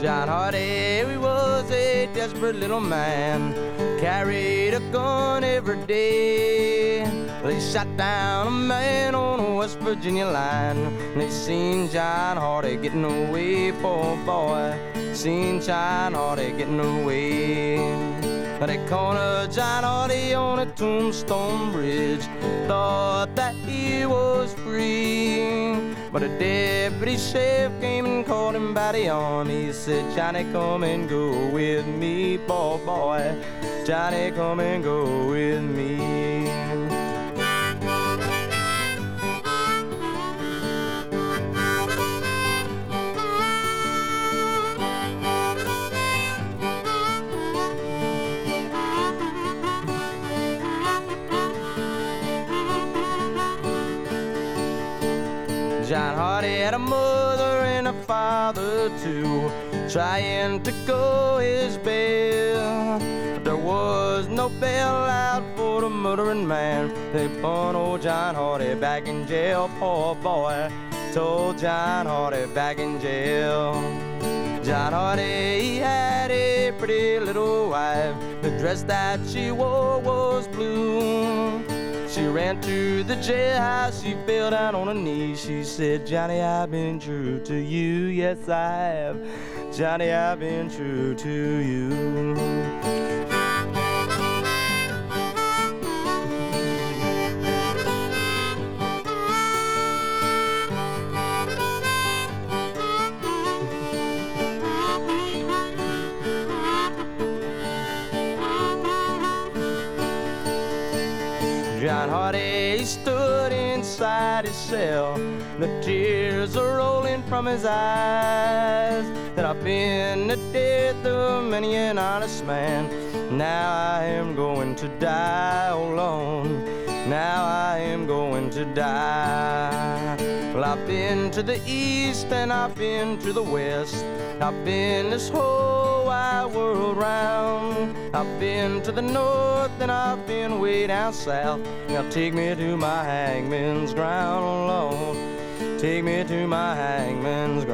John Hardy, he was a desperate little man, carried a gun every day. They shot down a man on a West Virginia line, and they seen John Hardy getting away, poor boy, seen John Hardy getting away. They cornered John Hardy on a Tombstone Bridge, thought that he was free. But a deputy sheriff came and called him by the arm. He said, Johnny, come and go with me, poor boy. Johnny, come and go with me. John Hardy had a mother and a father too, trying to go his bail. But there was no bail out for the murdering man. They put old John Hardy back in jail, poor boy, told John Hardy back in jail. John Hardy, he had a pretty little wife. The dress that she wore was blue. She ran to the jailhouse, she fell down on her knees. She said, Johnny, I've been true to you, yes I have. Johnny, I've been true to you. John Hardy, he stood inside his cell. The tears are rolling from his eyes. That I've been the death of many an honest man. Now I am going to die alone. Now I am going to die. Well, I've been to the east and I've been to the west. I've been this whole wide world round. I've been to the north and I've been way down south. Now take me to my hangman's ground, Lord. Take me to my hangman's ground.